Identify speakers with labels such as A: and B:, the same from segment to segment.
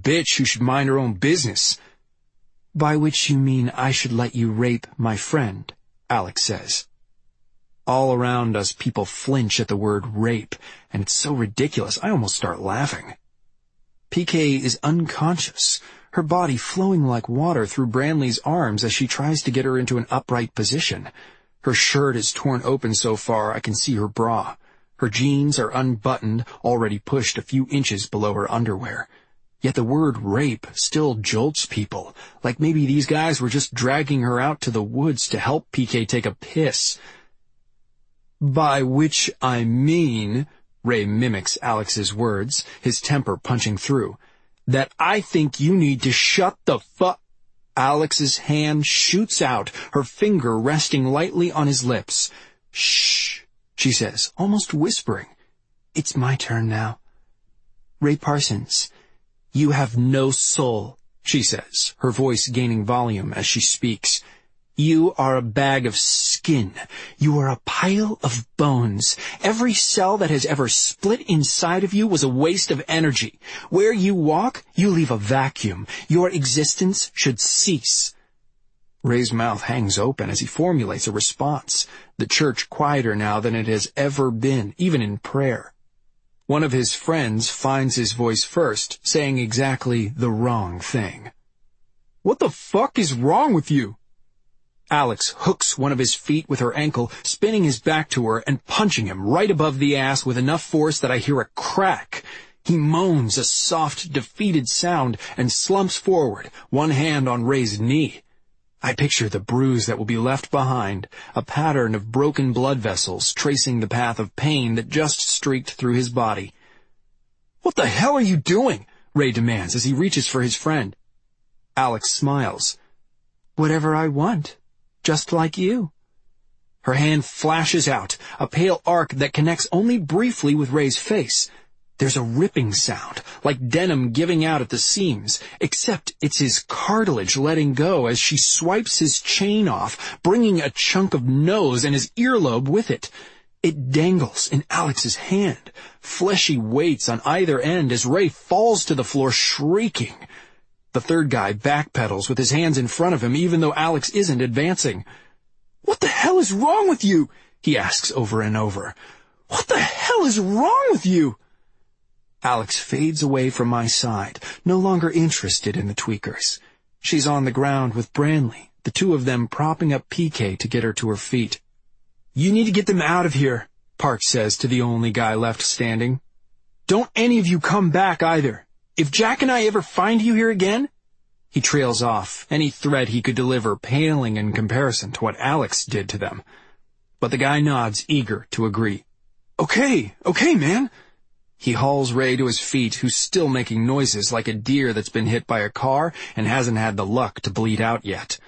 A: bitch who should mind her own business." "By which you mean I should let you rape my friend," Alex says. All around us, people flinch at the word rape, and it's so ridiculous I almost start laughing. PK is unconscious, her body flowing like water through Branley's arms as she tries to get her into an upright position. Her shirt is torn open so far I can see her bra. Her jeans are unbuttoned, already pushed a few inches below her underwear. Yet the word rape still jolts people, like maybe these guys were just dragging her out to the woods to help PK take a piss. "By which I mean," Ray mimics Alex's words, his temper punching through, "that I think you need to shut the fuck—" Alex's hand shoots out, her finger resting lightly on his lips. "Shh," she says, almost whispering. "It's my turn now. Ray Parsons, you have no soul," she says, her voice gaining volume as she speaks. "You are a bag of skin. You are a pile of bones. Every cell that has ever split inside of you was a waste of energy. Where you walk, you leave a vacuum. Your existence should cease." Ray's mouth hangs open as he formulates a response, the church quieter now than it has ever been, even in prayer. One of his friends finds his voice first, saying exactly the wrong thing. "What the fuck is wrong with you?" Alex hooks one of his feet with her ankle, spinning his back to her and punching him right above the ass with enough force that I hear a crack. He moans a soft, defeated sound and slumps forward, one hand on Ray's knee. I picture the bruise that will be left behind, a pattern of broken blood vessels tracing the path of pain that just streaked through his body. "What the hell are you doing?" Ray demands as he reaches for his friend. Alex smiles. "Whatever I want. Just like you." Her hand flashes out, a pale arc that connects only briefly with Ray's face. There's a ripping sound, like denim giving out at the seams, except it's his cartilage letting go as she swipes his chain off, bringing a chunk of nose and his earlobe with it. It dangles in Alex's hand, fleshy weights on either end as Ray falls to the floor shrieking. The third guy backpedals with his hands in front of him, even though Alex isn't advancing. "What the hell is wrong with you?" he asks over and over. "What the hell is wrong with you?" Alex fades away from my side, no longer interested in the tweakers. She's on the ground with Branley, the two of them propping up PK to get her to her feet. "You need to get them out of here," Park says to the only guy left standing. "Don't any of you come back either. If Jack and I ever find you here again—" He trails off, any threat he could deliver paling in comparison to what Alex did to them. But the guy nods, eager to agree. Okay, man." He hauls Ray to his feet, who's still making noises like a deer that's been hit by a car and hasn't had the luck to bleed out yet.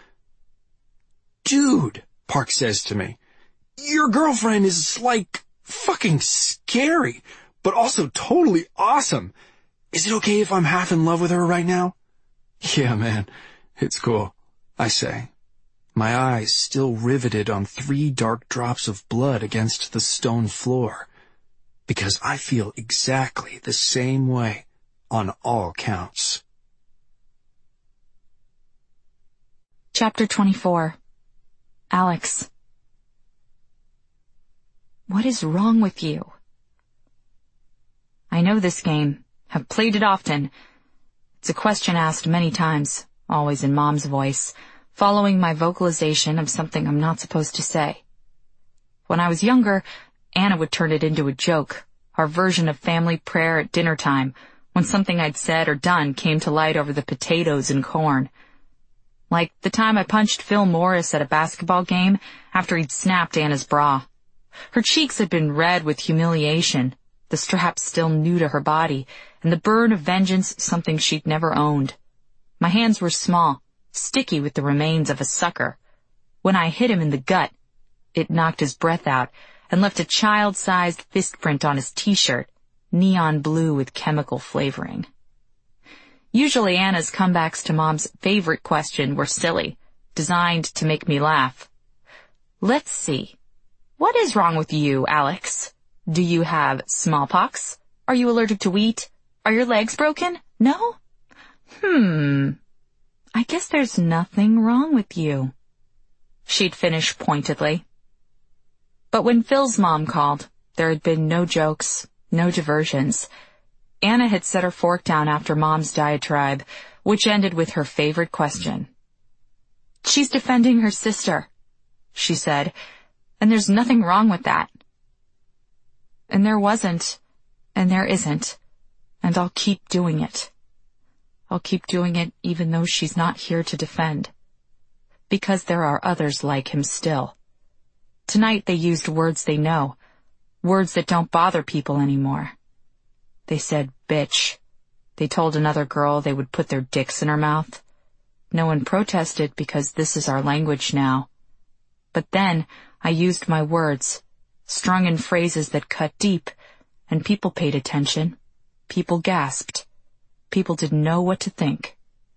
A: "Dude," Park says to me, "your girlfriend is, like, fucking scary, but also totally awesome. Is it okay if I'm half in love with her right now?" "Yeah, man, it's cool," I say, my eyes still riveted on 3 dark drops of blood against the stone floor, because I feel exactly the same way on all counts.
B: Chapter 24. Alex. What is wrong with you? I know this game, have played it often. It's a question asked many times, always in Mom's voice, following my vocalization of something I'm not supposed to say. When I was younger, Anna would turn it into a joke, our version of family prayer at dinner time, when something I'd said or done came to light over the potatoes and corn. Like the time I punched Phil Morris at a basketball game after he'd snapped Anna's bra. Her cheeks had been red with humiliation, the straps still new to her body, and the burn of vengeance something she'd never owned. My hands were small, sticky with the remains of a sucker. When I hit him in the gut, it knocked his breath out and left a child-sized fist print on his t-shirt, neon blue with chemical flavoring. Usually Anna's comebacks to Mom's favorite question were silly, designed to make me laugh. Let's see. What is wrong with you, Alex? Do you have smallpox? Are you allergic to wheat? Are your legs broken? No? there's nothing wrong with you," she'd finish pointedly. But when Phil's mom called, there had been no jokes, no diversions. Anna had set her fork down after Mom's diatribe, which ended with her favorite question. "She's defending her sister," she said, "and there's nothing wrong with that." And there wasn't, and there isn't, and I'll keep doing it. I'll keep doing it even though she's not here to defend. Because there are others like him still. Tonight they used words they know, words that don't bother people anymore. They said bitch. They told another girl they would put their dicks in her mouth. No one protested because this is our language now. But then I used my words, strung in phrases that cut deep, and people paid attention. People gasped. People didn't know what to think.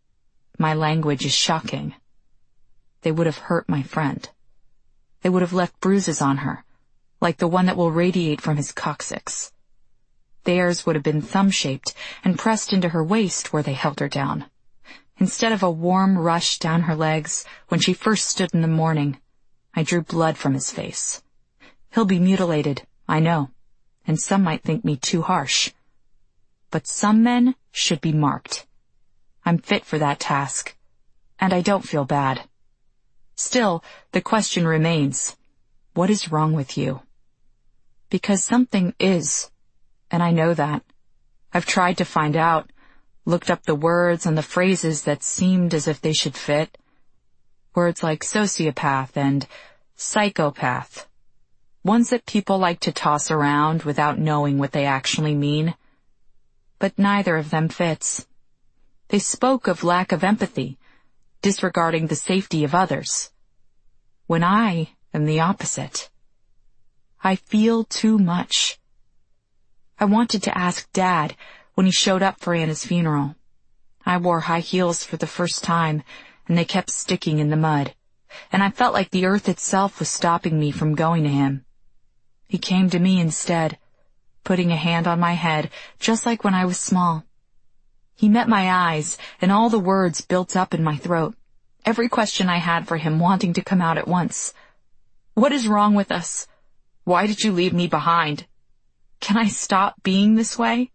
B: My language is shocking. They would have hurt my friend. They would have left bruises on her, like the one that will radiate from his coccyx. Theirs would have been thumb-shaped and pressed into her waist where they held her down. Instead of a warm rush down her legs when she first stood in the morning, I drew blood from his face. He'll be mutilated, I know, and some might think me too harsh. But some men should be marked. I'm fit for that task, and I don't feel bad. Still, the question remains, what is wrong with you? Because something is, and I know that. I've tried to find out, looked up the words and the phrases that seemed as if they should fit. Words like sociopath and psychopath. Ones that people like to toss around without knowing what they actually mean. But neither of them fits. They spoke of lack of empathy, disregarding the safety of others. When I am the opposite. I feel too much. I wanted to ask Dad when he showed up for Anna's funeral. I wore high heels for the first time, and they kept sticking in the mud, and I felt like the earth itself was stopping me from going to him. He came to me instead, putting a hand on my head, just like when I was small. He met my eyes, and all the words built up in my throat, every question I had for him wanting to come out at once. What is wrong with us? Why did you leave me behind? Can I stop being this way?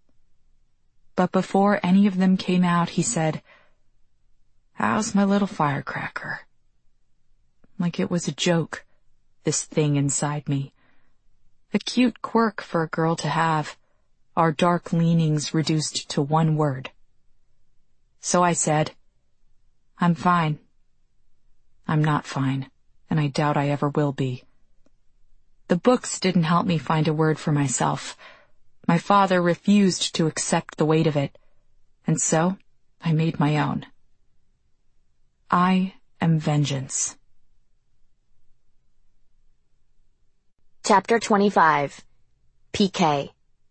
B: But before any of them came out, he said, "How's my little firecracker?" Like it was a joke, this thing inside me. A cute quirk for a girl to have, our dark leanings reduced to one word. So I said, "I'm fine." I'm not fine, and I doubt I ever will be. The books didn't help me find a word for myself. My father refused to accept the weight of it, and so I made my own. I am vengeance.
C: Chapter 25. PK.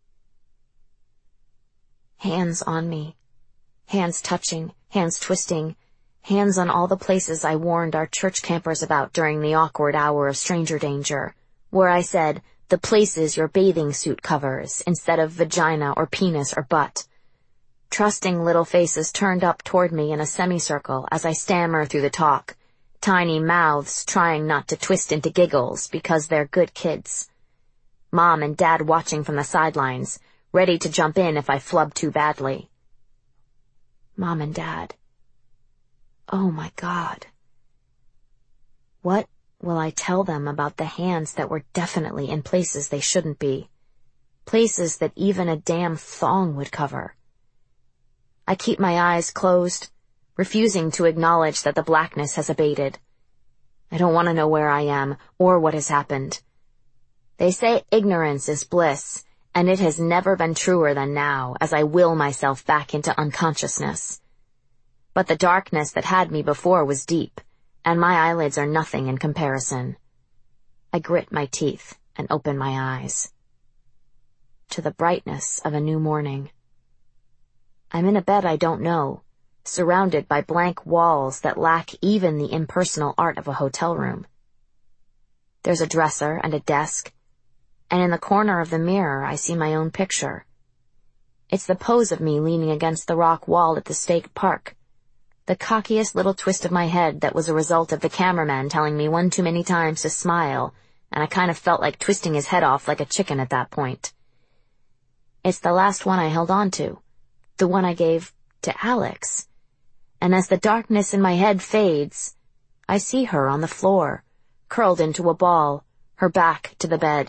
C: Hands on me. Hands touching, hands twisting, hands on all the places I warned our church campers about during the awkward hour of stranger danger, where I said, the places your bathing suit covers, instead of vagina or penis or butt. Trusting little faces turned up toward me in a semicircle as I stammer through the talk, tiny mouths trying not to twist into giggles because they're good kids. Mom and Dad watching from the sidelines, ready to jump in if I flub too badly. Mom and Dad. Oh my God. What will I tell them about the hands that were definitely in places they shouldn't be? Places that even a damn thong would cover. I keep my eyes closed, refusing to acknowledge that the blackness has abated. I don't want to know where I am or what has happened. They say ignorance is bliss, and it has never been truer than now as I will myself back into unconsciousness. But the darkness that had me before was deep, and my eyelids are nothing in comparison. I grit my teeth and open my eyes. To the brightness of a new morning. I'm in a bed I don't know, surrounded by blank walls that lack even the impersonal art of a hotel room. There's a dresser and a desk, and in the corner of the mirror I see my own picture. It's the pose of me leaning against the rock wall at the state park, The cockiest little twist of my head that was a result of the cameraman telling me one too many times to smile, and I kind of felt like twisting his head off like a chicken at that point. It's the last one I held on to, the one I gave to Alex. And as the darkness in my head fades, I see her on the floor, curled into a ball, her back to the bed.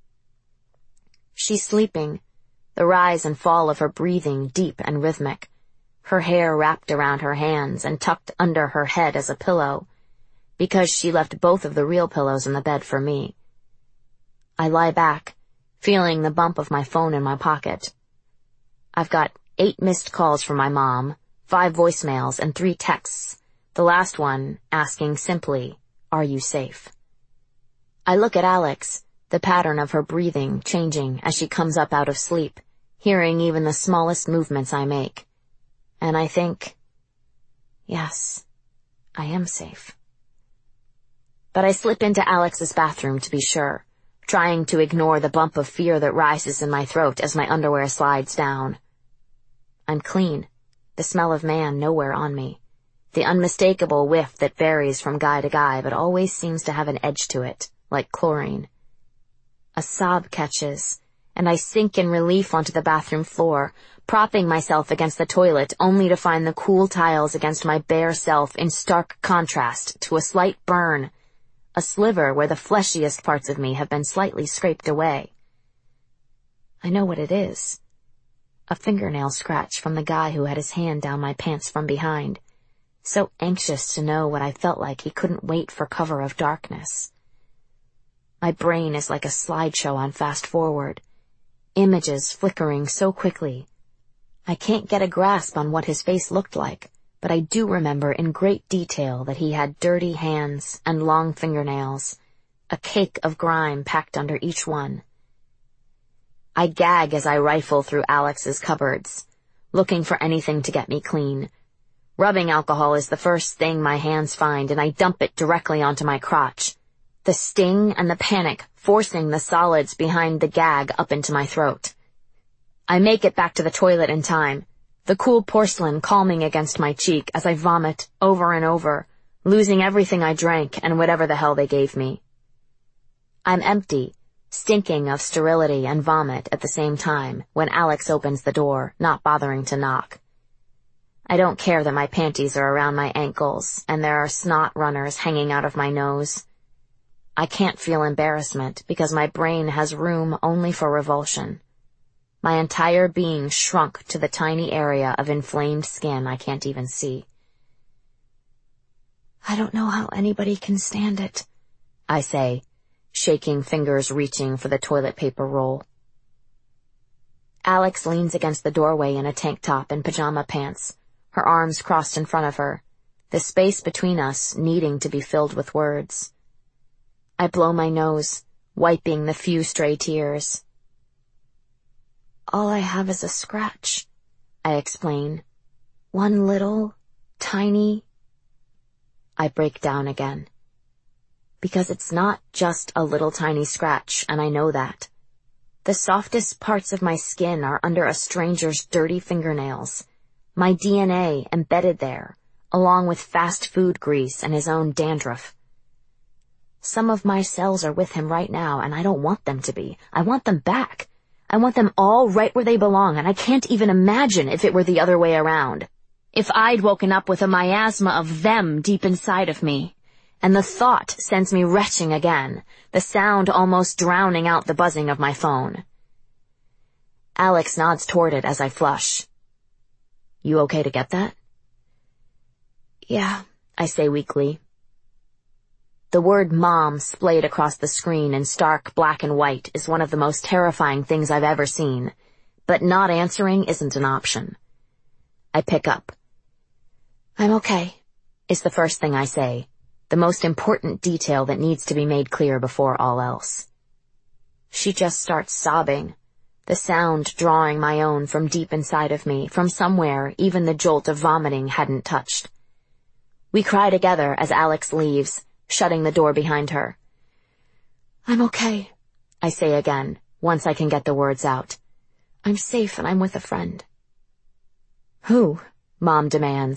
C: She's sleeping, the rise and fall of her breathing deep and rhythmic, her hair wrapped around her hands and tucked under her head as a pillow, because she left both of the real pillows in the bed for me. I lie back, feeling the bump of my phone in my pocket. I've got 8 missed calls from my mom, 5 voicemails, and 3 texts, the last one asking simply, "Are you safe?" I look at Alex, the pattern of her breathing changing as she comes up out of sleep, hearing even the smallest movements I make. And I think, yes, I am safe. But I slip into Alex's bathroom to be sure, trying to ignore the bump of fear that rises in my throat as my underwear slides down. I'm clean, the smell of man nowhere on me, the unmistakable whiff that varies from guy to guy but always seems to have an edge to it, like chlorine. A sob catches, and I sink in relief onto the bathroom floor, propping myself against the toilet only to find the cool tiles against my bare self in stark contrast to a slight burn, a sliver where the fleshiest parts of me have been slightly scraped away. I know what it is. A fingernail scratch from the guy who had his hand down my pants from behind, so anxious to know what I felt like he couldn't wait for cover of darkness. My brain is like a slideshow on fast forward, images flickering so quickly. I can't get a grasp on what his face looked like, but I do remember in great detail that he had dirty hands and long fingernails, a cake of grime packed under each one. I gag as I rifle through Alex's cupboards, looking for anything to get me clean. Rubbing alcohol is the first thing my hands find, and I dump it directly onto my crotch, the sting and the panic forcing the solids behind the gag up into my throat. I make it back to the toilet in time, the cool porcelain calming against my cheek as I vomit over and over, losing everything I drank and whatever the hell they gave me. I'm empty, stinking of sterility and vomit at the same time when Alex opens the door, not bothering to knock. I don't care that my panties are around my ankles and there are snot runners hanging out of my nose. I can't feel embarrassment because my brain has room only for revulsion. My entire being shrunk to the tiny area of inflamed skin I can't even see. I don't know how anybody can stand it, I say, shaking fingers reaching for the toilet paper roll. Alex leans against the doorway in a tank top and pajama pants, her arms crossed in front of her, the space between us needing to be filled with words. I blow my nose, wiping the few stray tears. All I have is a scratch, I explain. One little, tiny... I break down again. Because it's not just a little tiny scratch, and I know that. The softest parts of my skin are under a stranger's dirty fingernails, my DNA embedded there, along with fast food grease and his own dandruff. Some of my cells are with him right now, and I don't want them to be. I want them back. I want them all right where they belong, and I can't even imagine if it were the other way around. If I'd woken up with a miasma of them deep inside of me, and the thought sends me retching again, the sound almost drowning out the buzzing of my phone. Alex nods toward it as I flush. You okay to get that? Yeah, I say weakly. The word mom splayed across the screen in stark black and white is one of the most terrifying things I've ever seen, but not answering isn't an option. I pick up. I'm okay, is the first thing I say, the most important detail that needs to be made clear before all else. She just starts sobbing, the sound drawing my own from deep inside of me, from somewhere even the jolt of vomiting hadn't touched. We cry together as Alex leaves, shutting the door behind her. I'm okay, I say again, once I can get the words out. I'm safe and I'm with a friend. Who? Mom demands,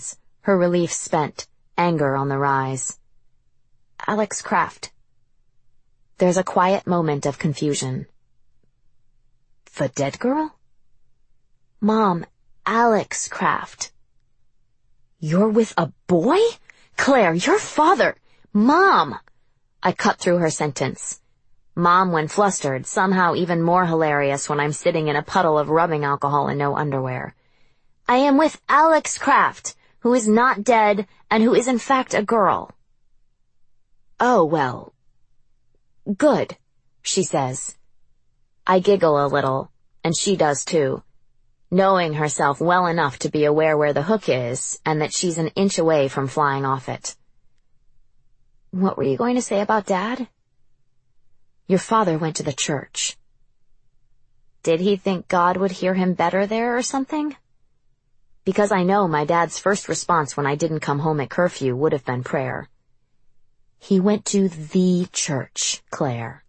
C: her relief spent, anger on the rise. Alex Kraft. There's a quiet moment of confusion. The dead girl? Mom, Alex Kraft. You're with a boy? Claire, your father. Mom! I cut through her sentence. Mom, when flustered, somehow even more hilarious when I'm sitting in a puddle of rubbing alcohol and no underwear. I am with Alex Kraft, who is not dead and who is in fact a girl. Oh, well. Good, she says. I giggle a little, and she does too, knowing herself well enough to be aware where the hook is and that she's an inch away from flying off it. What were you going to say about Dad? Your father went to the church. Did he think God would hear him better there or something? Because I know my dad's first response when I didn't come home at curfew would have been prayer. He went to the church, Claire.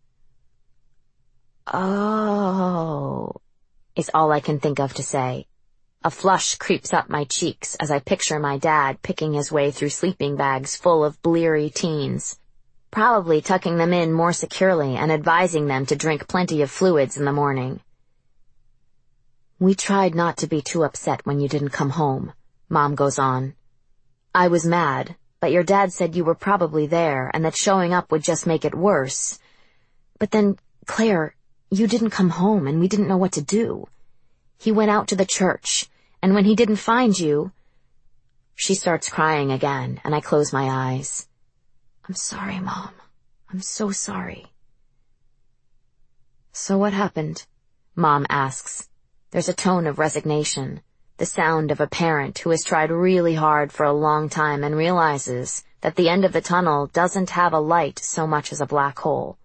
C: Oh, is all I can think of to say. A flush creeps up my cheeks as I picture my dad picking his way through sleeping bags full of bleary teens, probably tucking them in more securely and advising them to drink plenty of fluids in the morning. We tried not to be too upset when you didn't come home, Mom goes on. I was mad, but your dad said you were probably there and that showing up would just make it worse. But then, Claire, you didn't come home and we didn't know what to do. He went out to the church, and when he didn't find you... She starts crying again, and I close my eyes. I'm sorry, Mom. I'm so sorry. So what happened? Mom asks. There's a tone of resignation, the sound of a parent who has tried really hard for a long time and realizes that the end of the tunnel doesn't have a light so much as a black hole.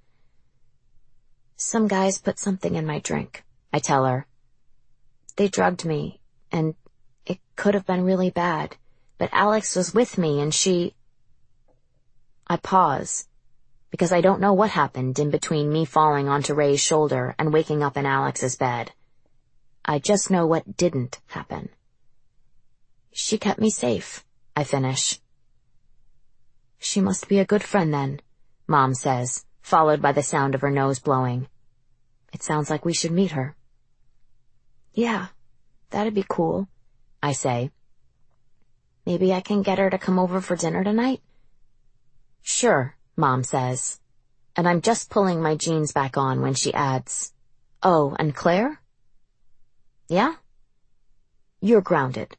C: Some guys put something in my drink, I tell her. They drugged me, and it could have been really bad, but Alex was with me and she... I pause, because I don't know what happened in between me falling onto Ray's shoulder and waking up in Alex's bed. I just know what didn't happen. She kept me safe, I finish. She must be a good friend then, Mom says, followed by the sound of her nose blowing. It sounds like we should meet her. Yeah, that'd be cool, I say. Maybe I can get her to come over for dinner tonight? Sure, Mom says. And I'm just pulling my jeans back on when she adds, oh, and Claire? Yeah? You're grounded.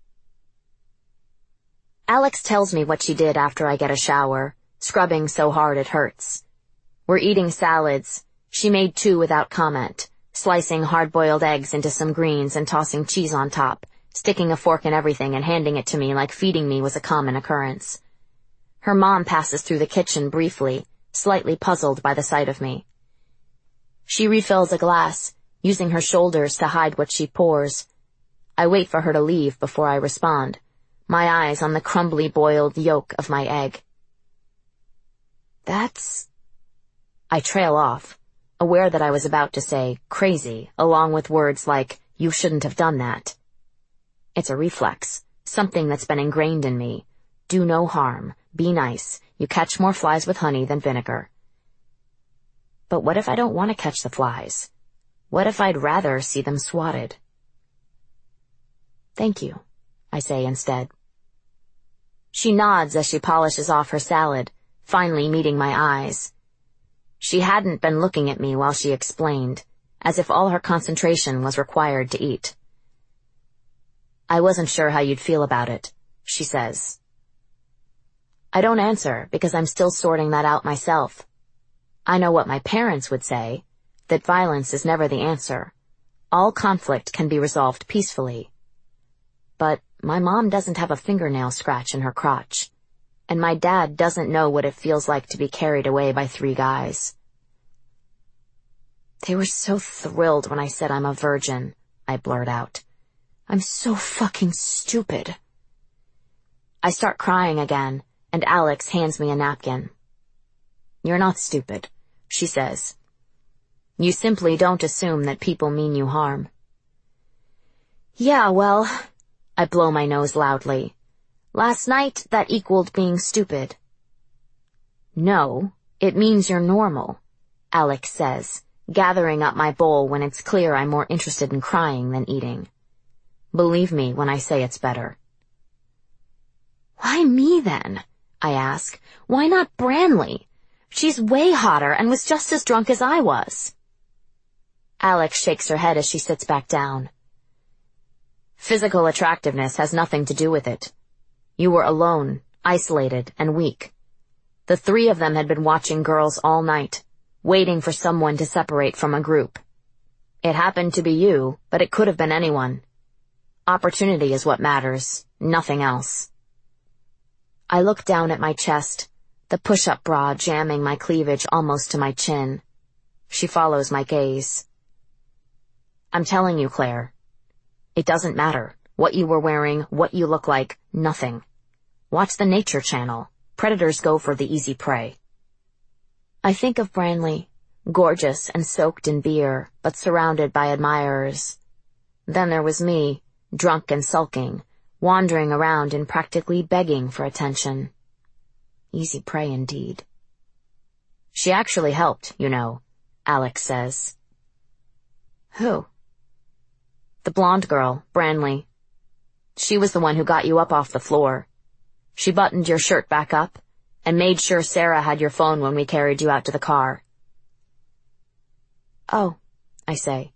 C: Alex tells me what she did after I get a shower, scrubbing so hard it hurts. We're eating salads. She made 2 without comment, slicing hard-boiled eggs into some greens and tossing cheese on top, sticking a fork in everything and handing it to me like feeding me was a common occurrence. Her mom passes through the kitchen briefly, slightly puzzled by the sight of me. She refills a glass, using her shoulders to hide what she pours. I wait for her to leave before I respond, my eyes on the crumbly boiled yolk of my egg. That's... I trail off, aware that I was about to say crazy, along with words like, you shouldn't have done that. It's a reflex, something that's been ingrained in me. Do no harm, be nice, you catch more flies with honey than vinegar. But what if I don't want to catch the flies? What if I'd rather see them swatted? Thank you, I say instead. She nods as she polishes off her salad, finally meeting my eyes. She hadn't been looking at me while she explained, as if all her concentration was required to eat. I wasn't sure how you'd feel about it, she says. I don't answer because I'm still sorting that out myself. I know what my parents would say, that violence is never the answer. All conflict can be resolved peacefully. But my mom doesn't have a fingernail scratch in her crotch, and my dad doesn't know what it feels like to be carried away by 3 guys. They were so thrilled when I said I'm a virgin, I blurt out. I'm so fucking stupid. I start crying again, and Alex hands me a napkin. You're not stupid, she says. You simply don't assume that people mean you harm. Yeah, well, I blow my nose loudly. Last night, that equaled being stupid. No, it means you're normal, Alex says, gathering up my bowl when it's clear I'm more interested in crying than eating. Believe me when I say it's better. Why me then? I ask. Why not Branley? She's way hotter and was just as drunk as I was. Alex shakes her head as she sits back down. Physical attractiveness has nothing to do with it. You were alone, isolated, and weak. The three of them had been watching girls all night, waiting for someone to separate from a group. It happened to be you, but it could have been anyone. Opportunity is what matters, nothing else. I look down at my chest, the push-up bra jamming my cleavage almost to my chin. She follows my gaze. I'm telling you, Claire. It doesn't matter. What you were wearing, what you look like, nothing. Watch the Nature Channel. Predators go for the easy prey. I think of Branley, gorgeous and soaked in beer, but surrounded by admirers. Then there was me, drunk and sulking, wandering around and practically begging for attention. Easy prey indeed. She actually helped, you know, Alex says. Who? The blonde girl, Branley. She was the one who got you up off the floor. She buttoned your shirt back up and made sure Sarah had your phone when we carried you out to the car. Oh, I say.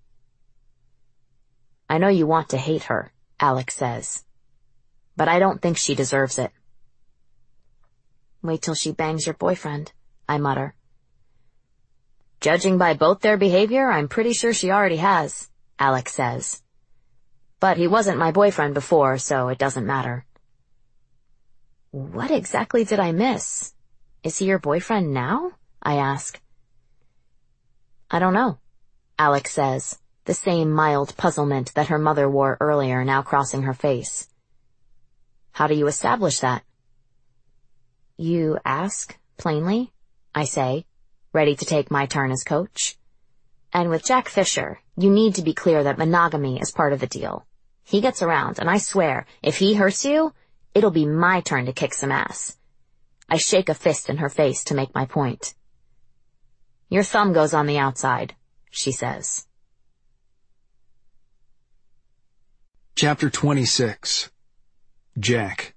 C: I know you want to hate her, Alex says. But I don't think she deserves it. Wait till she bangs your boyfriend, I mutter. Judging by both their behavior, I'm pretty sure she already has, Alex says. But he wasn't my boyfriend before, so it doesn't matter. What exactly did I miss? Is he your boyfriend now? I ask. I don't know, Alex says, the same mild puzzlement that her mother wore earlier now crossing her face. How do you establish that? You ask, plainly, I say, ready to take my turn as coach. And with Jack Fisher, you need to be clear that monogamy is part of the deal. He gets around, and I swear, if he hurts you, it'll be my turn to kick some ass. I shake a fist in her face to make my point. Your thumb goes on the outside, she says.
A: Chapter 26. Jack.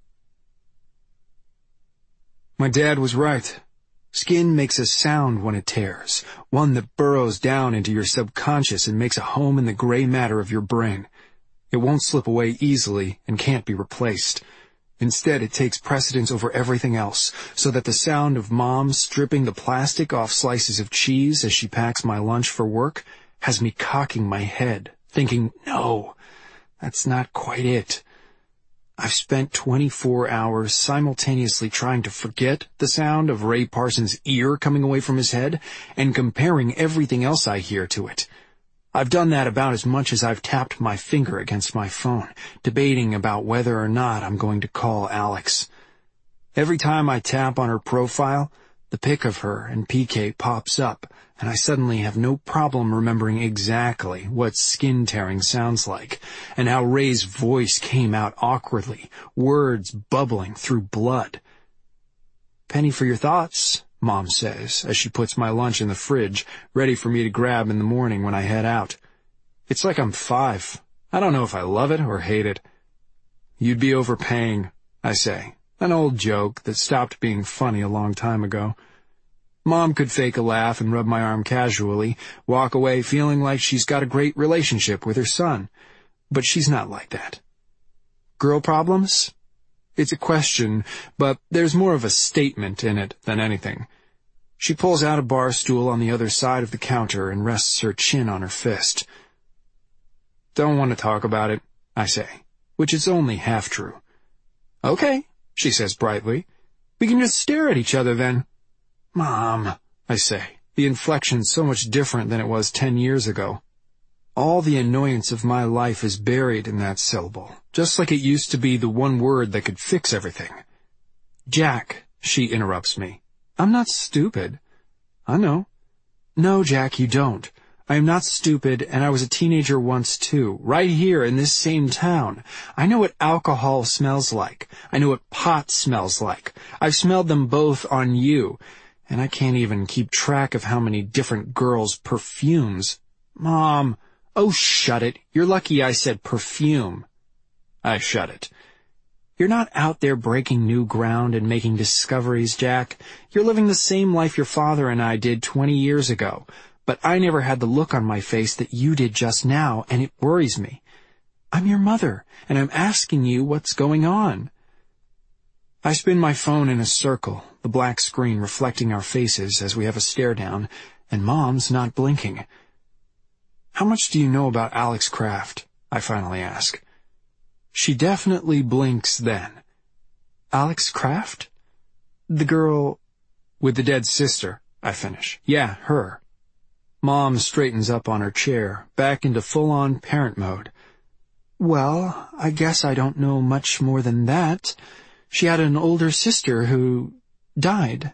A: My dad was right. Skin makes a sound when it tears, one that burrows down into your subconscious and makes a home in the gray matter of your brain. It won't slip away easily and can't be replaced. Instead, it takes precedence over everything else, so that the sound of Mom stripping the plastic off slices of cheese as she packs my lunch for work has me cocking my head, thinking, no, that's not quite it. I've spent 24 hours simultaneously trying to forget the sound of Ray Parsons' ear coming away from his head and comparing everything else I hear to it. I've done that about as much as I've tapped my finger against my phone, debating about whether or not I'm going to call Alex. Every time I tap on her profile, the pic of her and PK pops up, and I suddenly have no problem remembering exactly what skin tearing sounds like, and how Ray's voice came out awkwardly, words bubbling through blood. Penny for your thoughts, Mom says, as she puts my lunch in the fridge, ready for me to grab in the morning when I head out. It's like I'm 5. I don't know if I love it or hate it. You'd be overpaying, I say, an old joke that stopped being funny a long time ago. Mom could fake a laugh and rub my arm casually, walk away feeling like she's got a great relationship with her son. But she's not like that. Girl problems? It's a question, but there's more of a statement in it than anything. She pulls out a bar stool on the other side of the counter and rests her chin on her fist. Don't want to talk about it, I say, which is only half true. Okay, she says brightly. We can just stare at each other then. Mom, I say, the inflection's so much different than it was 10 years ago. All the annoyance of my life is buried in that syllable, just like it used to be the one word that could fix everything. Jack, she interrupts me. I'm not stupid. I know. No, Jack, you don't. I am not stupid, and I was a teenager once too, right here in this same town. I know what alcohol smells like. I know what pot smells like. I've smelled them both on you, and I can't even keep track of how many different girls' perfumes. Mom, oh, shut it. You're lucky I said perfume. I shut it. You're not out there breaking new ground and making discoveries, Jack. You're living the same life your father and I did 20 years ago. But I never had the look on my face that you did just now, and it worries me. I'm your mother, and I'm asking you what's going on. I spin my phone in a circle, the black screen reflecting our faces as we have a stare down, and Mom's not blinking. How much do you know about Alex Kraft? I finally ask. She definitely blinks then. Alex Kraft? The girl with the dead sister, I finish. Yeah, her. Mom straightens up on her chair, back into full-on parent mode. Well, I guess I don't know much more than that. She had an older sister who died.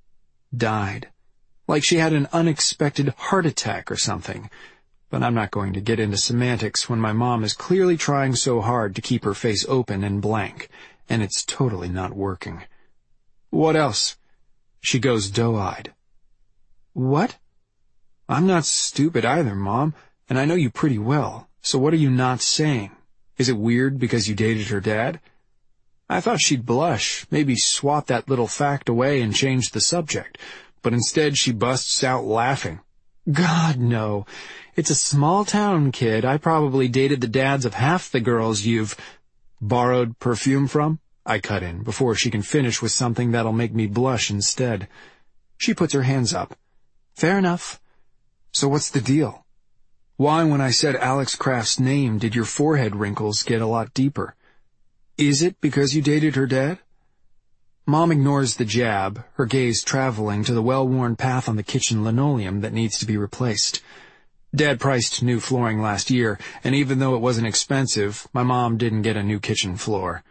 A: Died. Like she had an unexpected heart attack or something. But I'm not going to get into semantics when my mom is clearly trying so hard to keep her face open and blank, and it's totally not working. What else? She goes doe-eyed. What? I'm not stupid either, Mom, and I know you pretty well, so what are you not saying? Is it weird because you dated her dad? I thought she'd blush, maybe swat that little fact away and change the subject, but instead she busts out laughing. God, no. It's a small town, kid. I probably dated the dads of half the girls you've borrowed perfume from. I cut in before she can finish with something that'll make me blush instead. She puts her hands up. Fair enough. So what's the deal? Why, when I said Alex Kraft's name, did your forehead wrinkles get a lot deeper? Is it because you dated her dad? Mom ignores the jab, her gaze traveling to the well-worn path on the kitchen linoleum that needs to be replaced. Dad priced new flooring last year, and even though it wasn't expensive, my mom didn't get a new kitchen floor.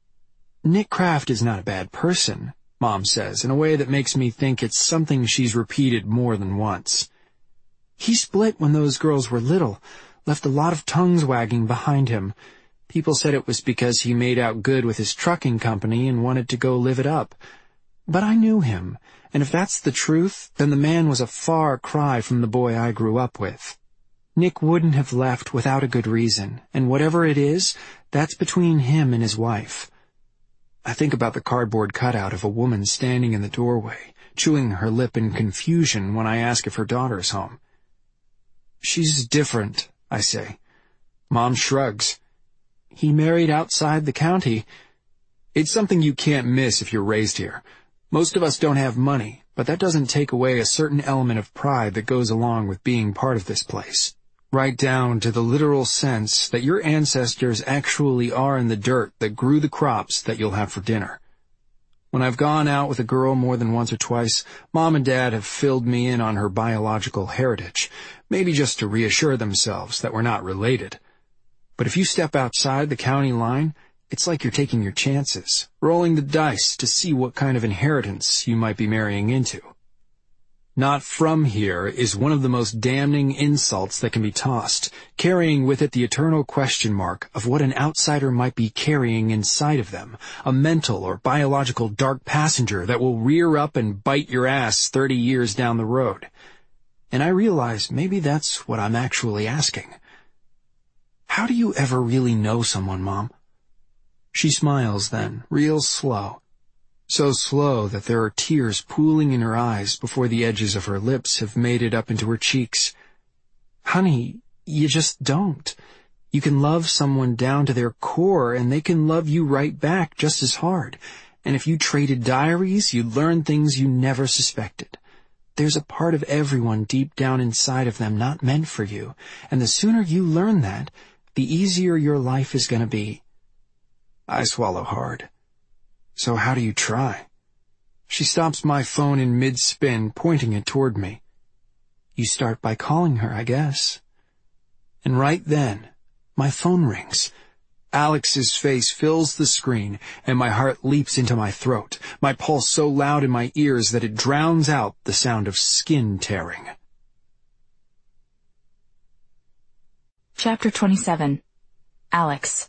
A: Nick Kraft is not a bad person, Mom says, in a way that makes me think it's something she's repeated more than once. He split when those girls were little, left a lot of tongues wagging behind him. People said it was because he made out good with his trucking company and wanted to go live it up. But I knew him, and if that's the truth, then the man was a far cry from the boy I grew up with. Nick wouldn't have left without a good reason, and whatever it is, that's between him and his wife. I think about the cardboard cutout of a woman standing in the doorway, chewing her lip in confusion when I ask if her daughter's home. She's different, I say. Mom shrugs. He married outside the county. It's something you can't miss if you're raised here. Most of us don't have money, but that doesn't take away a certain element of pride that goes along with being part of this place. Right down to the literal sense that your ancestors actually are in the dirt that grew the crops that you'll have for dinner. When I've gone out with a girl more than once or twice, Mom and Dad have filled me in on her biological heritage, maybe just to reassure themselves that we're not related. But if you step outside the county line, it's like you're taking your chances, rolling the dice to see what kind of inheritance you might be marrying into. Not from here is one of the most damning insults that can be tossed, carrying with it the eternal question mark of what an outsider might be carrying inside of them, a mental or biological dark passenger that will rear up and bite your ass 30 years down the road. And I realize maybe that's what I'm actually asking. How do you ever really know someone, Mom? She smiles then, real slow. So slow that there are tears pooling in her eyes before the edges of her lips have made it up into her cheeks. Honey, you just don't. You can love someone down to their core, and they can love you right back just as hard. And if you traded diaries, you'd learn things you never suspected. There's a part of everyone deep down inside of them not meant for you, and the sooner you learn that, the easier your life is going to be. I swallow hard. So how do you try? She stops my phone in mid-spin, pointing it toward me. You start by calling her, I guess. And right then, my phone rings. Alex's face fills the screen, and my heart leaps into my throat, my pulse so loud in my ears that it drowns out the sound of skin tearing.
B: Chapter 27. Alex.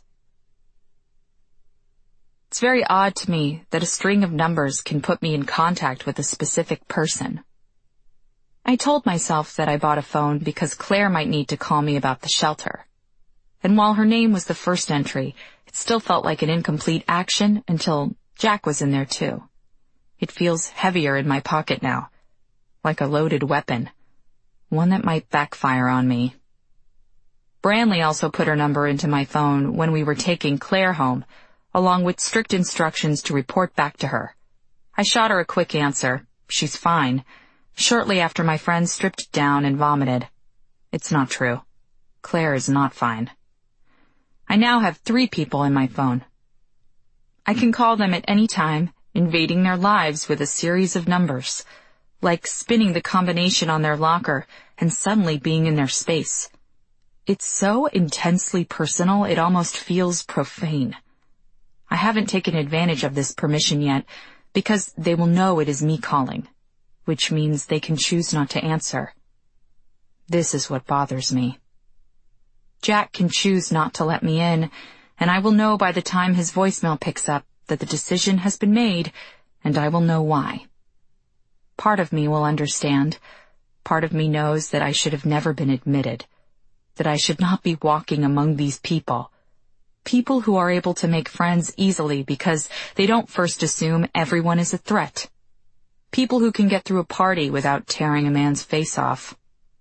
B: It's very odd to me that a string of numbers can put me in contact with a specific person. I told myself that I bought a phone because Claire might need to call me about the shelter. And while her name was the first entry, it still felt like an incomplete action until Jack was in there too. It feels heavier in my pocket now, like a loaded weapon, one that might backfire on me. Branley also put her number into my phone when we were taking Claire home, along with strict instructions to report back to her. I shot her a quick answer, "She's fine," shortly after my friend stripped down and vomited. It's not true. Claire is not fine. I now have 3 people in my phone. I can call them at any time, invading their lives with a series of numbers, like spinning the combination on their locker and suddenly being in their space. It's so intensely personal, it almost feels profane. I haven't taken advantage of this permission yet, because they will know it is me calling, which means they can choose not to answer. This is what bothers me. Jack can choose not to let me in, and I will know by the time his voicemail picks up that the decision has been made, and I will know why. Part of me will understand. Part of me knows that I should have never been admitted, that I should not be walking among these people who are able to make friends easily because they don't first assume everyone is a threat. People who can get through a party without tearing a man's face off.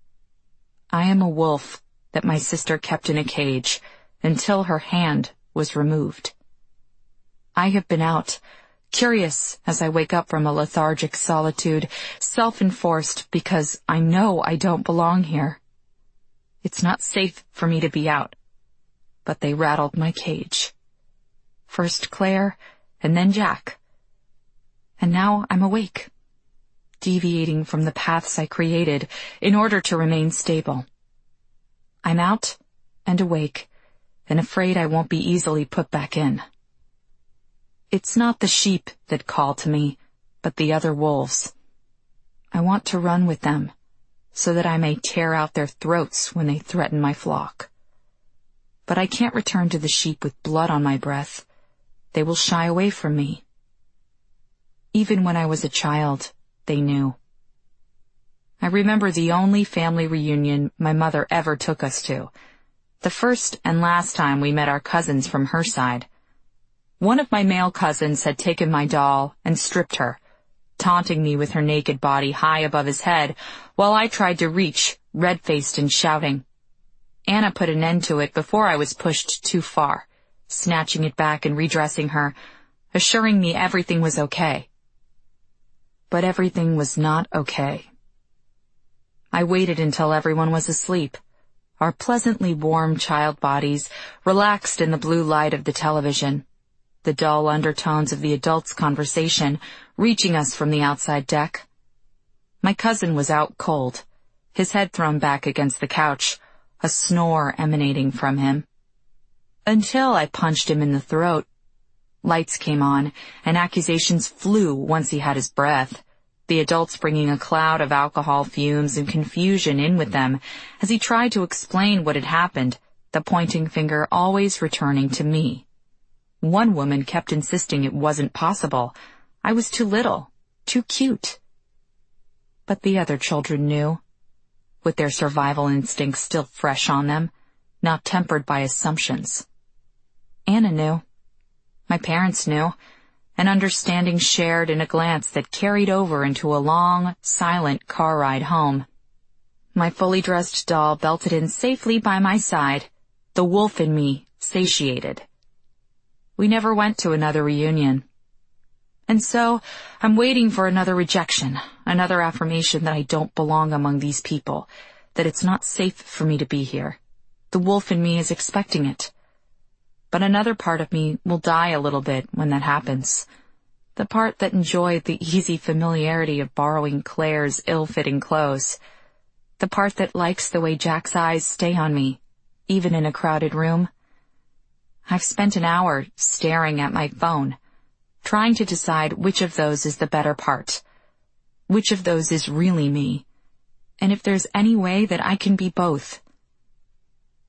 B: I am a wolf that my sister kept in a cage until her hand was removed. I have been out, curious as I wake up from a lethargic solitude, self-enforced because I know I don't belong here. It's not safe for me to be out, but they rattled my cage. First Claire, and then Jack. And now I'm awake, deviating from the paths I created in order to remain stable. I'm out and awake, and afraid I won't be easily put back in. It's not the sheep that call to me, but the other wolves. I want to run with them, so that I may tear out their throats when they threaten my flock. But I can't return to the sheep with blood on my breath. They will shy away from me. Even when I was a child, they knew. I remember the only family reunion my mother ever took us to, the first and last time we met our cousins from her side. One of my male cousins had taken my doll and stripped her, taunting me with her naked body high above his head, while I tried to reach, red-faced and shouting. Anna put an end to it before I was pushed too far, snatching it back and redressing her, assuring me everything was okay. But everything was not okay. I waited until everyone was asleep, our pleasantly warm child bodies relaxed in the blue light of the television, the dull undertones of the adults' conversation reaching us from the outside deck. My cousin was out cold, his head thrown back against the couch, a snore emanating from him. Until I punched him in the throat. Lights came on, and accusations flew once he had his breath, the adults bringing a cloud of alcohol fumes and confusion in with them as he tried to explain what had happened, the pointing finger always returning to me. One woman kept insisting it wasn't possible. I was too little, too cute. But the other children knew, with their survival instincts still fresh on them, not tempered by assumptions. Anna knew. My parents knew, an understanding shared in a glance that carried over into a long, silent car ride home. My fully dressed doll belted in safely by my side, the wolf in me satiated. We never went to another reunion. And so, I'm waiting for another rejection, another affirmation that I don't belong among these people, that it's not safe for me to be here. The wolf in me is expecting it. But another part of me will die a little bit when that happens. The part that enjoyed the easy familiarity of borrowing Claire's ill-fitting clothes. The part that likes the way Jack's eyes stay on me, even in a crowded room. I've spent an hour staring at my phone, trying to decide which of those is the better part, which of those is really me, and if there's any way that I can be both.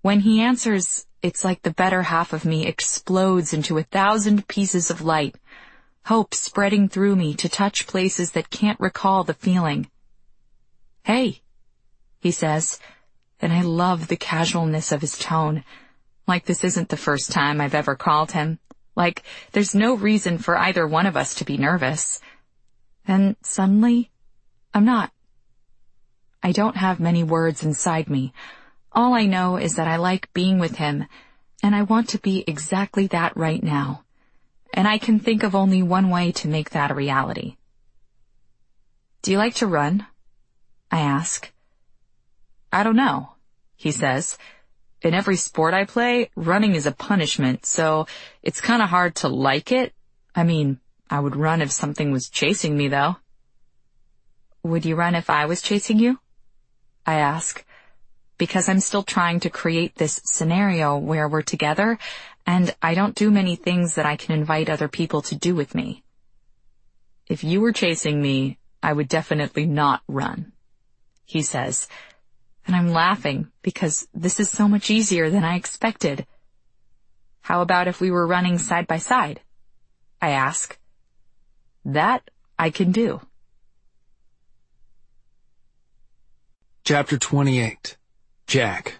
B: When he answers, it's like the better half of me explodes into 1,000 pieces of light, hope spreading through me to touch places that can't recall the feeling. "Hey," he says, and I love the casualness of his tone, like this isn't the first time I've ever called him, like there's no reason for either one of us to be nervous. And suddenly, I'm not. I don't have many words inside me. All I know is that I like being with him, and I want to be exactly that right now. And I can think of only one way to make that a reality. "Do you like to run?" I ask. "I don't know," he says. "In every sport I play, running is a punishment, so it's kind of hard to like it. I mean, I would run if something was chasing me, though." "Would you run if I was chasing you?" I ask, because I'm still trying to create this scenario where we're together, and I don't do many things that I can invite other people to do with me. "If you were chasing me, I would definitely not run," he says, and I'm laughing because this is so much easier than I expected. "How about if we were running side by side?" I ask. "That I can do."
A: Chapter 28. Jack.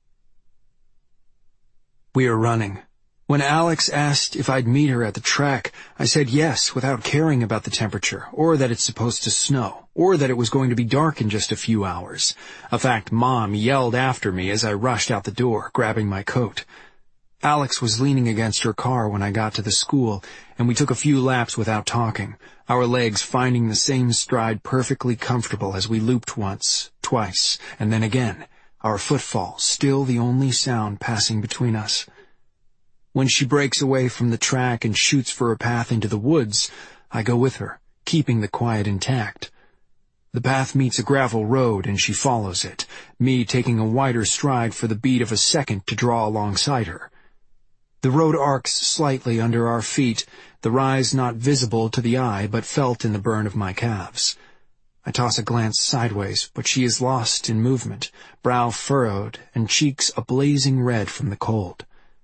A: We are running. When Alex asked if I'd meet her at the track, I said yes without caring about the temperature, or that it's supposed to snow, or that it was going to be dark in just a few hours. A fact Mom yelled after me as I rushed out the door, grabbing my coat. Alex was leaning against her car when I got to the school, and we took a few laps without talking, our legs finding the same stride perfectly comfortable as we looped once, twice, and then again, our footfall still the only sound passing between us. When she breaks away from the track and shoots for a path into the woods, I go with her, keeping the quiet intact. The path meets a gravel road and she follows it, me taking a wider stride for the beat of a second to draw alongside her. The road arcs slightly under our feet, the rise not visible to the eye but felt in the burn of my calves. I toss a glance sideways, but she is lost in movement, brow furrowed and cheeks a blazing red from the cold.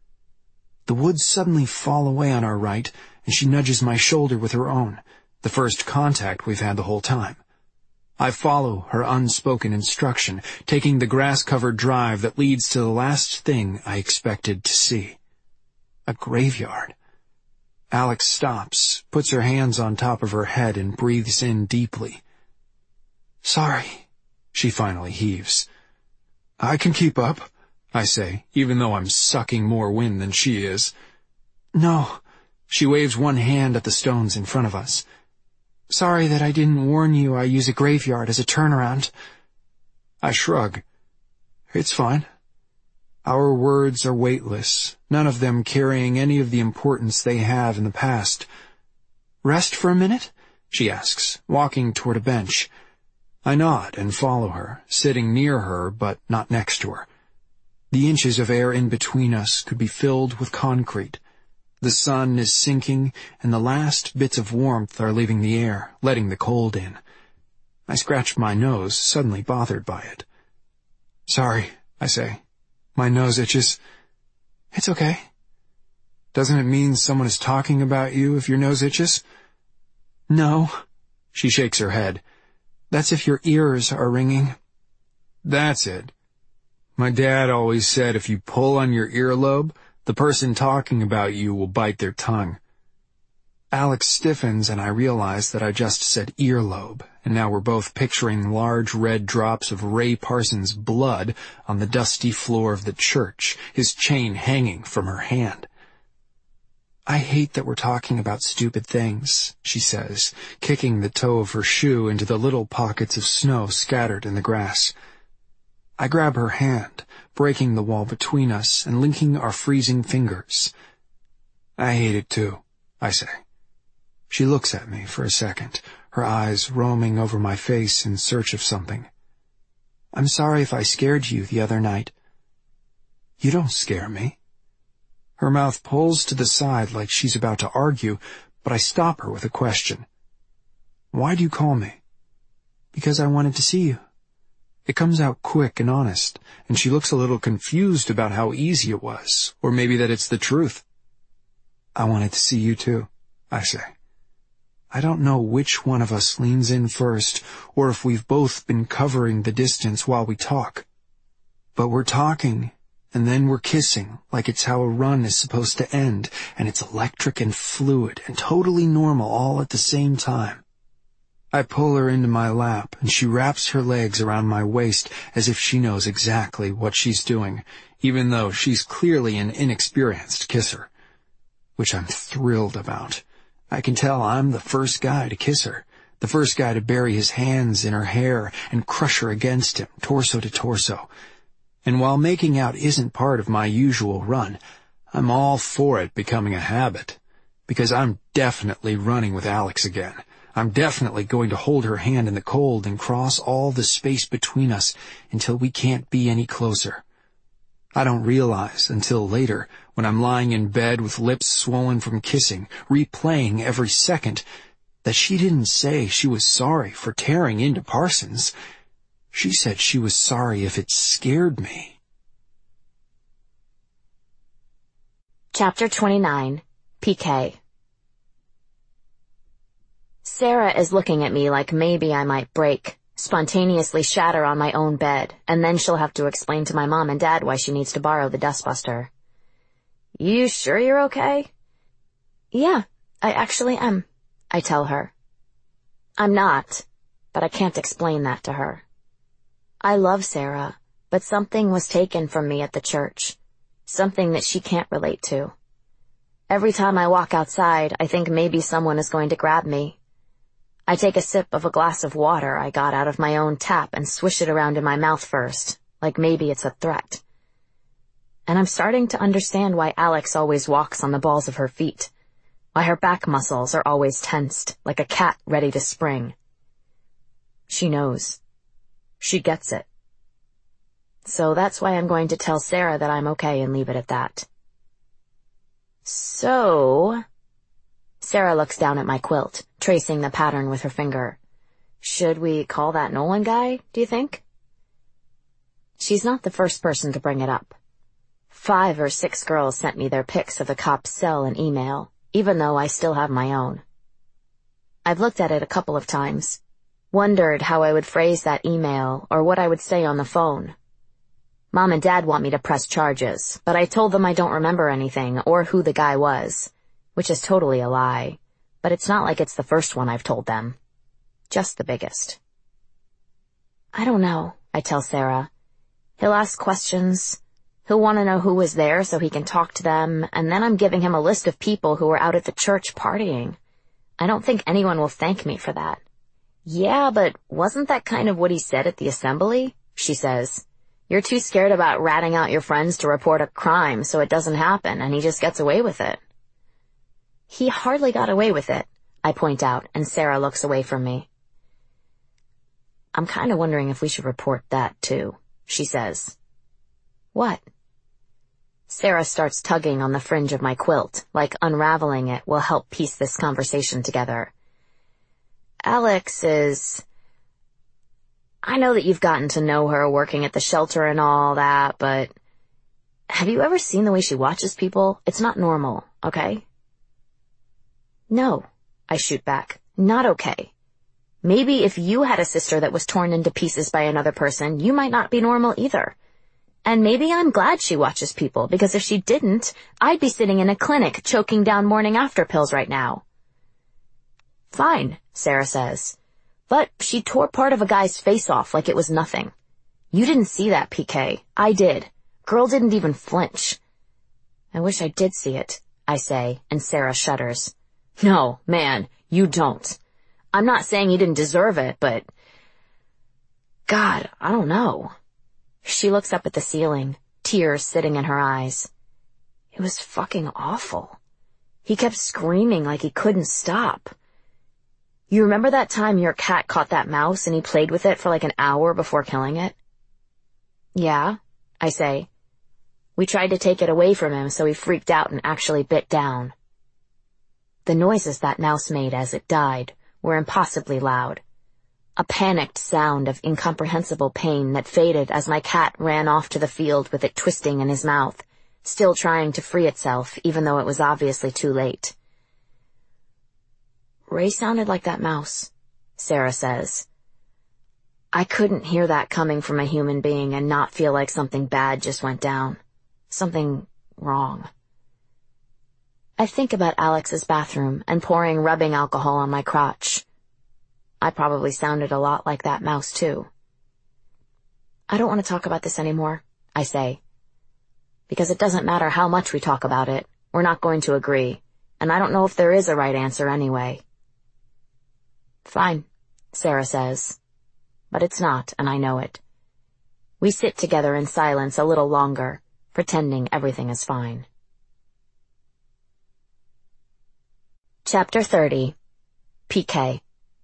A: The woods suddenly fall away on our right, and she nudges my shoulder with her own, the first contact we've had the whole time. I follow her unspoken instruction, taking the grass-covered drive that leads to the last thing I expected to see. A graveyard. Alex stops, puts her hands on top of her head, and breathes in deeply. "Sorry," she finally heaves. "I can keep up," I say, even though I'm sucking more wind than she is. "No," she waves one hand at the stones in front of us. "Sorry that I didn't warn you I use a graveyard as a turnaround." I shrug. "It's fine." Our words are weightless, none of them carrying any of the importance they have in the past. "Rest for a minute?" she asks, walking toward a bench. I nod and follow her, sitting near her but not next to her. The inches of air in between us could be filled with concrete. The sun is sinking, and the last bits of warmth are leaving the air, letting the cold in. I scratch my nose, suddenly bothered by it. "Sorry," I say. "My nose itches." "It's okay." "Doesn't it mean someone is talking about you if your nose itches?" "No." She shakes her head. "That's if your ears are ringing." "That's it. My dad always said if you pull on your earlobe, the person talking about you will bite their tongue." Alex stiffens and I realize that I just said earlobe, and now we're both picturing large red drops of Ray Parsons' blood on the dusty floor of the church, his chain hanging from her hand. "I hate that we're talking about stupid things," she says, kicking the toe of her shoe into the little pockets of snow scattered in the grass. I grab her hand, breaking the wall between us and linking our freezing fingers. "I hate it too," I say. She looks at me for a second, her eyes roaming over my face in search of something. "I'm sorry if I scared you the other night." "You don't scare me." Her mouth pulls to the side like she's about to argue, but I stop her with a question. "Why do you call me?" "Because I wanted to see you." It comes out quick and honest, and she looks a little confused about how easy it was, or maybe that it's the truth. I wanted to see you too, I say. I don't know which one of us leans in first, or if we've both been covering the distance while we talk. But we're talking, and then we're kissing, like it's how a run is supposed to end, and it's electric and fluid and totally normal all at the same time. I pull her into my lap, and she wraps her legs around my waist as if she knows exactly what she's doing, even though she's clearly an inexperienced kisser, which I'm thrilled about. I can tell I'm the first guy to kiss her, the first guy to bury his hands in her hair and crush her against him, torso to torso. And while making out isn't part of my usual run, I'm all for it becoming a habit, because I'm definitely running with Alex again. I'm definitely going to hold her hand in the cold and cross all the space between us until we can't be any closer. I don't realize until later, when I'm lying in bed with lips swollen from kissing, replaying every second, that she didn't say she was sorry for tearing into Parsons. She said she was sorry if it scared me.
C: Chapter 29. PK. Sarah is looking at me like maybe I might break, spontaneously shatter on my own bed, and then she'll have to explain to my mom and dad why she needs to borrow the dustbuster. You sure you're okay? Yeah, I actually am, I tell her. I'm not, but I can't explain that to her. I love Sarah, but something was taken from me at the church, something that she can't relate to. Every time I walk outside, I think maybe someone is going to grab me. I take a sip of a glass of water I got out of my own tap and swish it around in my mouth first, like maybe it's a threat. And I'm starting to understand why Alex always walks on the balls of her feet, why her back muscles are always tensed, like a cat ready to spring. She knows. She gets it. So that's why I'm going to tell Sarah that I'm okay and leave it at that. So... Sarah looks down at my quilt, tracing the pattern with her finger. Should we call that Nolan guy, do you think? She's not the first person to bring it up. 5 or 6 girls sent me their pics of the cop's cell and email, even though I still have my own. I've looked at it a couple of times, wondered how I would phrase that email or what I would say on the phone. Mom and Dad want me to press charges, but I told them I don't remember anything or who the guy was, which is totally a lie, but it's not like it's the first one I've told them. Just the biggest. I don't know, I tell Sarah. He'll ask questions. He'll want to know who was there so he can talk to them, and then I'm giving him a list of people who were out at the church partying. I don't think anyone will thank me for that. Yeah, but wasn't that kind of what he said at the assembly? She says. You're too scared about ratting out your friends to report a crime so it doesn't happen, and he just gets away with it. He hardly got away with it, I point out, and Sarah looks away from me. I'm kind of wondering if we should report that, too, she says. What? Sarah starts tugging on the fringe of my quilt, like unraveling it will help piece this conversation together. Alex is... I know that you've gotten to know her working at the shelter and all that, but... Have you ever seen the way she watches people? It's not normal, okay? No, I shoot back. Not okay. Maybe if you had a sister that was torn into pieces by another person, you might not be normal either. And maybe I'm glad she watches people, because if she didn't, I'd be sitting in a clinic choking down morning after pills right now. Fine, Sarah says. But she tore part of a guy's face off like it was nothing. You didn't see that, PK. I did. Girl didn't even flinch. I wish I did see it, I say, and Sarah shudders. No, man, you don't. I'm not saying you didn't deserve it, but... God, I don't know. She looks up at the ceiling, tears sitting in her eyes. It was fucking awful. He kept screaming like he couldn't stop. You remember that time your cat caught that mouse and he played with it for like an hour before killing it? Yeah, I say. We tried to take it away from him, so he freaked out and actually bit down. The noises that mouse made as it died were impossibly loud. a panicked sound of incomprehensible pain that faded as my cat ran off to the field with it twisting in his mouth, still trying to free itself even though it was obviously too late. "Ray sounded like that mouse," Sarah says. I couldn't hear that coming from a human being and not feel like something bad just went down. Something wrong. I think about Alex's bathroom and pouring rubbing alcohol on my crotch. I probably sounded a lot like that mouse too. "I don't want to talk about this anymore," I say. "Because it doesn't matter how much we talk about it, we're not going to agree, and I don't know if there is a right answer anyway." "Fine," Sarah says. But it's not, and I know it. We sit together in silence a little longer, pretending everything is fine. Chapter 30. PK.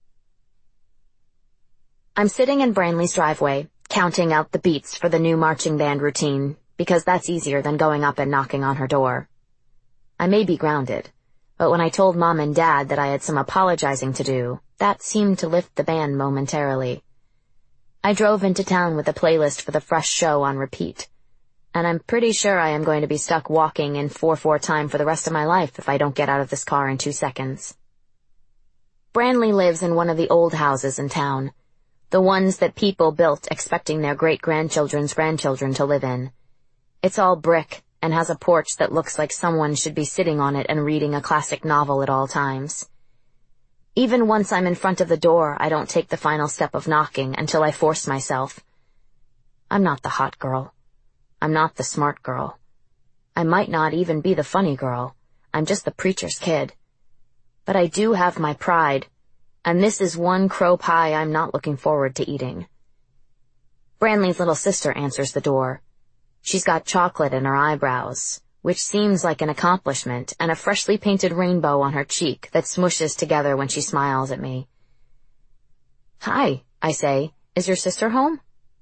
C: I'm sitting in Branley's driveway, counting out the beats for the new marching band routine, because that's easier than going up and knocking on her door. I may be grounded, but when I told Mom and Dad that I had some apologizing to do, that seemed to lift the band momentarily. I drove into town with a playlist for the fresh show on repeat, and I'm pretty sure I am going to be stuck walking in 4/4 time for the rest of my life if I don't get out of this car in 2 seconds. Branley lives in one of the old houses in town, the ones that people built expecting their great-grandchildren's grandchildren to live in. It's all brick and has a porch that looks like someone should be sitting on it and reading a classic novel at all times. Even once I'm in front of the door, I don't take the final step of knocking until I force myself. I'm not the hot girl. I'm not the smart girl. I might not even be the funny girl. I'm just the preacher's kid. But I do have my pride, and this is one crow pie I'm not looking forward to eating. Branley's little sister answers the door. She's got chocolate in her eyebrows, which seems like an accomplishment, and a freshly painted rainbow on her cheek that smooshes together when she smiles at me. "Hi," I say. "Is your sister home?"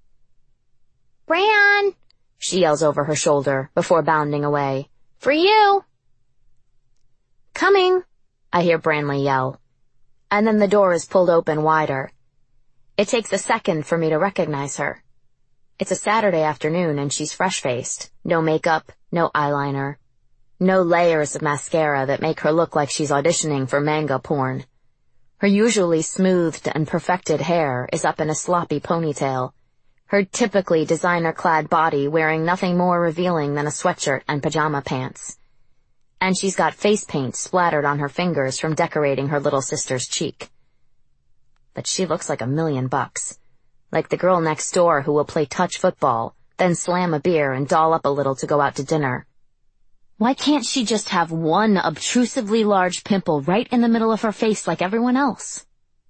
C: "Bran!" she yells over her shoulder before bounding away. "For you!" "Coming!" I hear Branley yell. And then the door is pulled open wider. It takes a second for me to recognize her. It's a Saturday afternoon and she's fresh-faced, no makeup, no eyeliner, no layers of mascara that make her look like she's auditioning for manga porn. Her usually smoothed and perfected hair is up in a sloppy ponytail, her typically designer-clad body wearing nothing more revealing than a sweatshirt and pajama pants. And she's got face paint splattered on her fingers from decorating her little sister's cheek. But she looks like $1,000,000. Like the girl next door who will play touch football, then slam a beer and doll up a little to go out to dinner. Why can't she just have one obtrusively large pimple right in the middle of her face like everyone else?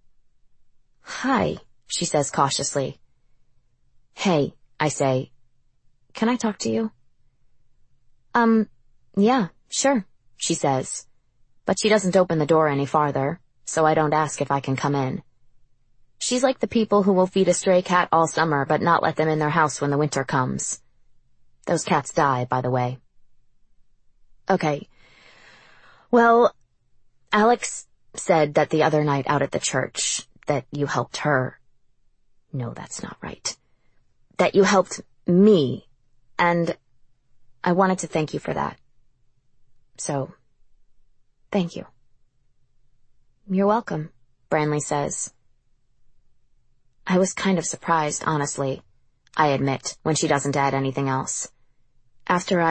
C: "Hi," she says cautiously. "Hey," I say. "Can I talk to you?" Yeah, sure," she says. But she doesn't open the door any farther, so I don't ask if I can come in. She's like the people who will feed a stray cat all summer but not let them in their house when the winter comes. Those cats die, by the way. Okay. Well, Alex said that the other night out at the church that you helped her. No, that's not right. That you helped me, and I wanted to thank you for that. So, thank you. "You're welcome," Branley says. I was kind of surprised, honestly, I admit, when she doesn't add anything else. After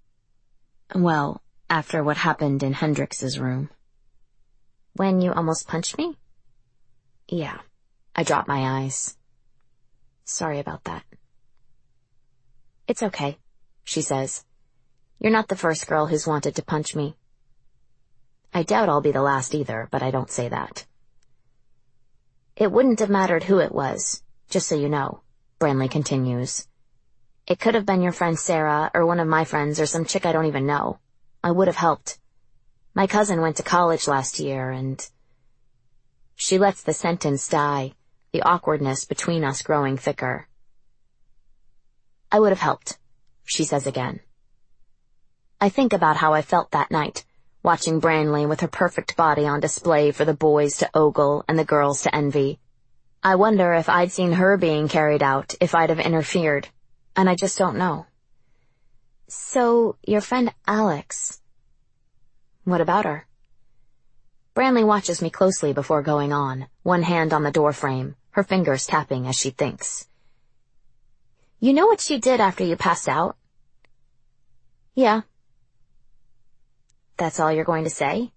C: what happened in Hendrix's room. "When you almost punched me?" "Yeah." I drop my eyes. "Sorry about that." "It's okay," she says. "You're not the first girl who's wanted to punch me." I doubt I'll be the last either, but I don't say that. "It wouldn't have mattered who it was, just so you know," Branley continues. "It could have been your friend Sarah, or one of my friends, or some chick I don't even know. I would have helped. My cousin went to college last year, and..." She lets the sentence die, the awkwardness between us growing thicker. "I would have helped," she says again. I think about how I felt that night, watching Branley with her perfect body on display for the boys to ogle and the girls to envy. I wonder if I'd seen her being carried out if I'd have interfered, and I just don't know. So, your friend Alex. What about her? Branley watches me closely before going on, one hand on the door frame, her fingers tapping as she thinks. You know what she did after you passed out? Yeah. That's all you're going to say?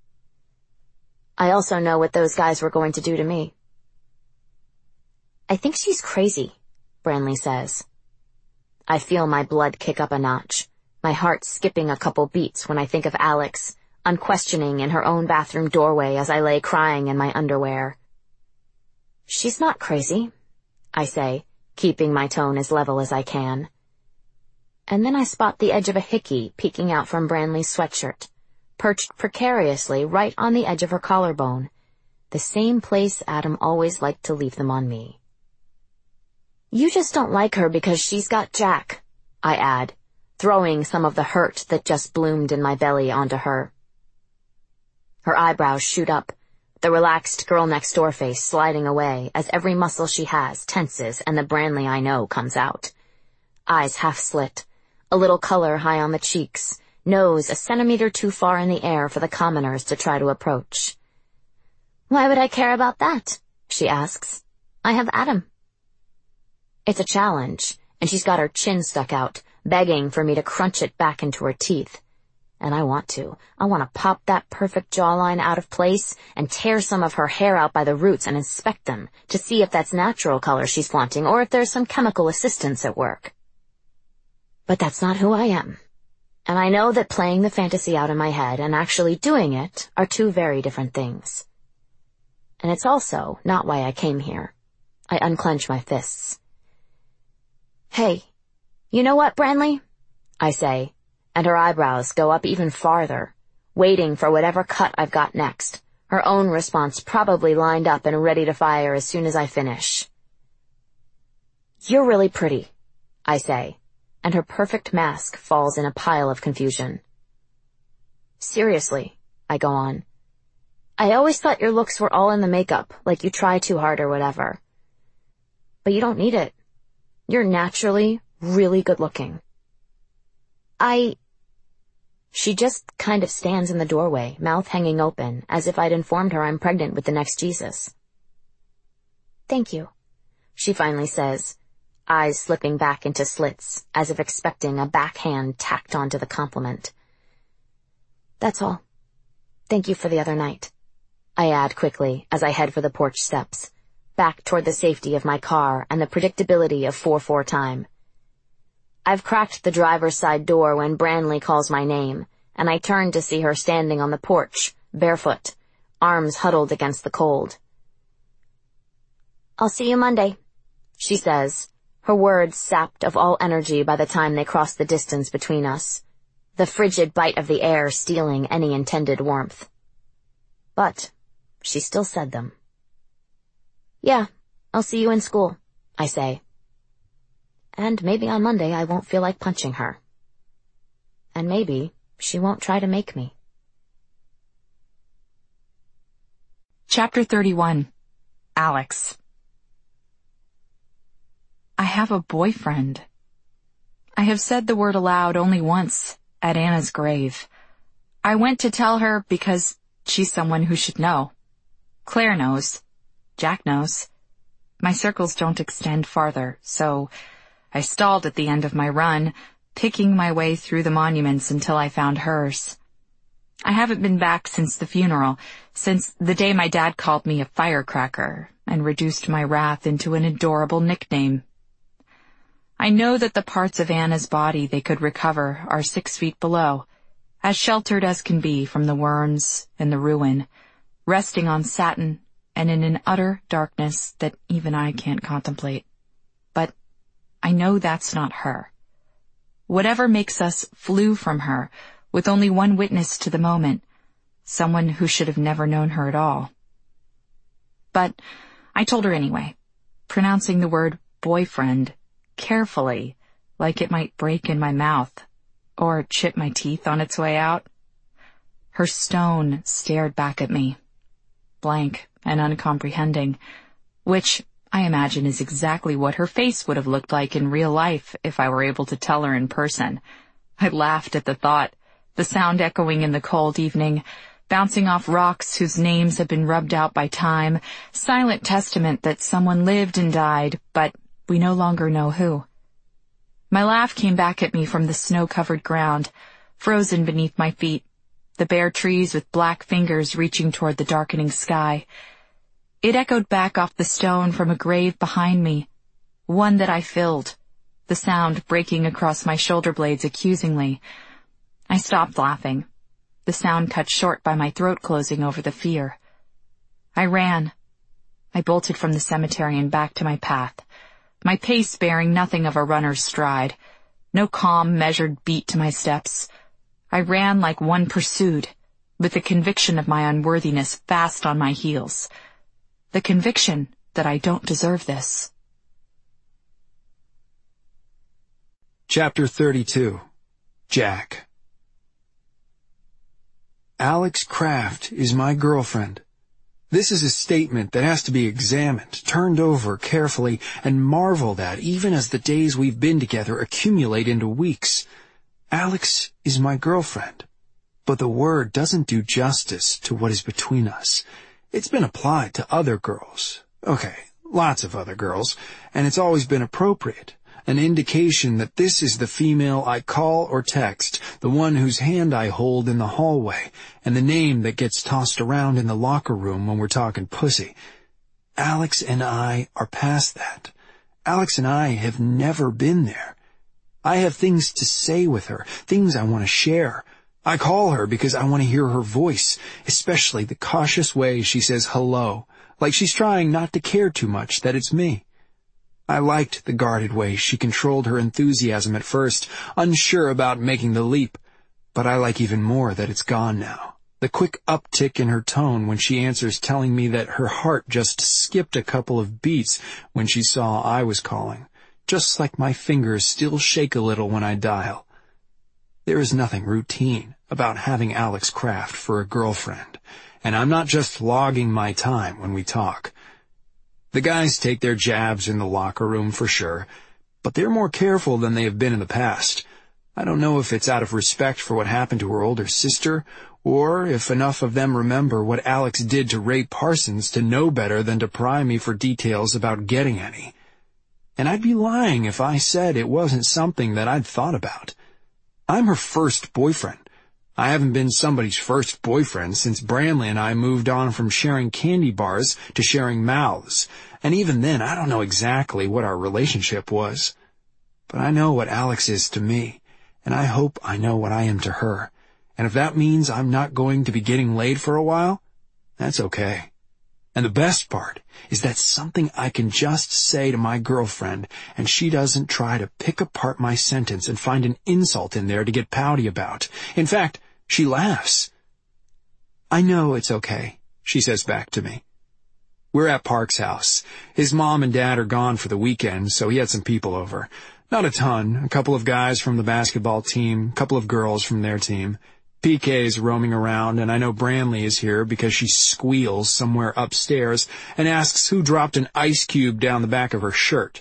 C: I also know what those guys were going to do to me. I think she's crazy, Branley says. I feel my blood kick up a notch, my heart skipping a couple beats when I think of Alex, unquestioning in her own bathroom doorway as I lay crying in my underwear. She's not crazy, I say, keeping my tone as level as I can. And then I spot the edge of a hickey peeking out from Branley's sweatshirt, perched precariously right on the edge of her collarbone, the same place Adam always liked to leave them on me. You just don't like her because she's got Jack, I add, throwing some of the hurt that just bloomed in my belly onto her. Her eyebrows shoot up, the relaxed girl-next-door face sliding away as every muscle she has tenses and the Branley I know comes out. Eyes half slit, a little color high on the cheeks, nose a centimeter too far in the air for the commoners to try to approach. Why would I care about that? She asks. I have Adam. It's a challenge, and she's got her chin stuck out, begging for me to crunch it back into her teeth. And I want to. I want to pop that perfect jawline out of place and tear some of her hair out by the roots and inspect them to see if that's natural color she's flaunting or if there's some chemical assistance at work. But that's not who I am. And I know that playing the fantasy out in my head and actually doing it are two very different things. And it's also not why I came here. I unclench my fists. Hey, you know what, Branley? I say, and her eyebrows go up even farther, waiting for whatever cut I've got next, her own response probably lined up and ready to fire as soon as I finish. You're really pretty, I say, and her perfect mask falls in a pile of confusion. Seriously, I go on. I always thought your looks were all in the makeup, like you try too hard or whatever. But you don't need it. You're naturally really good looking. She just kind of stands in the doorway, mouth hanging open, as if I'd informed her I'm pregnant with the next Jesus. Thank you, she finally says, eyes slipping back into slits, as if expecting a backhand tacked onto the compliment. That's all. Thank you for the other night, I add quickly as I head for the porch steps, back toward the safety of my car and the predictability of 4-4 time. I've cracked the driver's side door when Branley calls my name, and I turn to see her standing on the porch, barefoot, arms huddled against the cold. I'll see you Monday, she says, her words sapped of all energy by the time they cross the distance between us, the frigid bite of the air stealing any intended warmth. But she still said them. Yeah, I'll see you in school, I say. And maybe on Monday I won't feel like punching her. And maybe she won't try to make me.
B: Chapter 31. Alex. I have a boyfriend. I have said the word aloud only once, at Anna's grave. I went to tell her because she's someone who should know. Claire knows. Jack knows. My circles don't extend farther, so I stalled at the end of my run, picking my way through the monuments until I found hers. I haven't been back since the funeral, since the day my dad called me a firecracker and reduced my wrath into an adorable nickname. I know that the parts of Anna's body they could recover are 6 feet below, as sheltered as can be from the worms and the ruin, resting on satin and in an utter darkness that even I can't contemplate. But I know that's not her. Whatever makes us flew from her, with only one witness to the moment, someone who should have never known her at all. But I told her anyway, pronouncing the word boyfriend carefully, like it might break in my mouth, or chip my teeth on its way out. Her stone stared back at me, blank and uncomprehending, which I imagine is exactly what her face would have looked like in real life if I were able to tell her in person. I laughed at the thought, the sound echoing in the cold evening, bouncing off rocks whose names have been rubbed out by time, silent testament that someone lived and died, but we no longer know who. My laugh came back at me from the snow-covered ground, frozen beneath my feet, the bare trees with black fingers reaching toward the darkening sky. It echoed back off the stone from a grave behind me, one that I filled, the sound breaking across my shoulder blades accusingly. I stopped laughing, the sound cut short by my throat closing over the fear. I ran. I bolted from the cemetery and back to my path, my pace bearing nothing of a runner's stride, no calm, measured beat to my steps. I ran like one pursued, with the conviction of my unworthiness fast on my heels. The conviction that I don't deserve this.
A: Chapter 32. Jack. Alex Kraft is my girlfriend. This is a statement that has to be examined, turned over carefully, and marveled at even as the days we've been together accumulate into weeks. Alex is my girlfriend, but the word doesn't do justice to what is between us. It's been applied to other girls. Okay, lots of other girls, and it's always been appropriate. An indication that this is the female I call or text, the one whose hand I hold in the hallway, and the name that gets tossed around in the locker room when we're talking pussy. Alex and I are past that. Alex and I have never been there. I have things to say with her, things I want to share. I call her because I want to hear her voice, especially the cautious way she says hello, like she's trying not to care too much that it's me. I liked the guarded way she controlled her enthusiasm at first, unsure about making the leap, but I like even more that it's gone now. The quick uptick in her tone when she answers, telling me that her heart just skipped a couple of beats when she saw I was calling, just like my fingers still shake a little when I dial. There is nothing routine about having Alex Kraft for a girlfriend, and I'm not just logging my time when we talk. The guys take their jabs in the locker room for sure, but they're more careful than they have been in the past. I don't know if it's out of respect for what happened to her older sister, or if enough of them remember what Alex did to Ray Parsons to know better than to pry me for details about getting any. And I'd be lying if I said it wasn't something that I'd thought about. I'm her first boyfriend. I haven't been somebody's first boyfriend since Brantley and I moved on from sharing candy bars to sharing mouths, and even then I don't know exactly what our relationship was. But I know what Alex is to me, and I hope I know what I am to her, and if that means I'm not going to be getting laid for a while, that's okay. And the best part is that's something I can just say to my girlfriend, and she doesn't try to pick apart my sentence and find an insult in there to get pouty about. In fact, she laughs. I know it's okay, she says back to me. We're at Park's house. His mom and dad are gone for the weekend, so he had some people over. Not a ton, a couple of guys from the basketball team, a couple of girls from their team. PK's roaming around, and I know Brantley is here because she squeals somewhere upstairs and asks who dropped an ice cube down the back of her shirt.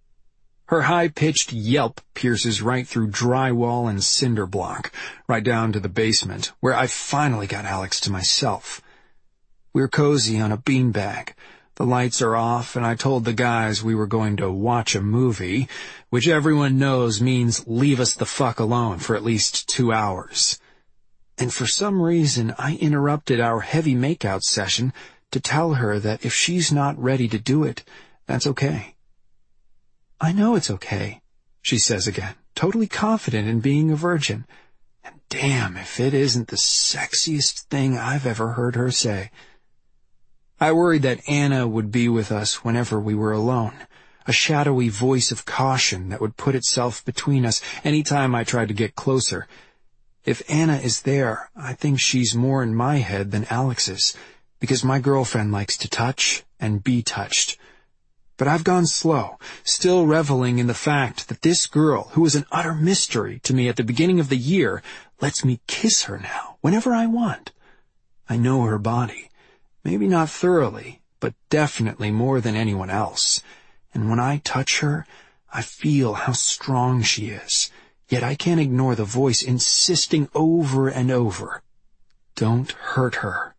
A: Her high-pitched yelp pierces right through drywall and cinder block, right down to the basement, where I finally got Alex to myself. We're cozy on a beanbag. The lights are off, and I told the guys we were going to watch a movie, which everyone knows means leave us the fuck alone for at least 2 hours. And for some reason, I interrupted our heavy makeout session to tell her that if she's not ready to do it, that's okay. I know it's okay, she says again, totally confident in being a virgin. And damn if it isn't the sexiest thing I've ever heard her say. I worried that Anna would be with us whenever we were alone, a shadowy voice of caution that would put itself between us any time I tried to get closer. If Anna is there, I think she's more in my head than Alex's, because my girlfriend likes to touch and be touched. But I've gone slow, still reveling in the fact that this girl, who was an utter mystery to me at the beginning of the year, lets me kiss her now, whenever I want. I know her body. Maybe not thoroughly, but definitely more than anyone else. And when I touch her, I feel how strong she is. Yet I can't ignore the voice insisting over and over, "Don't hurt her.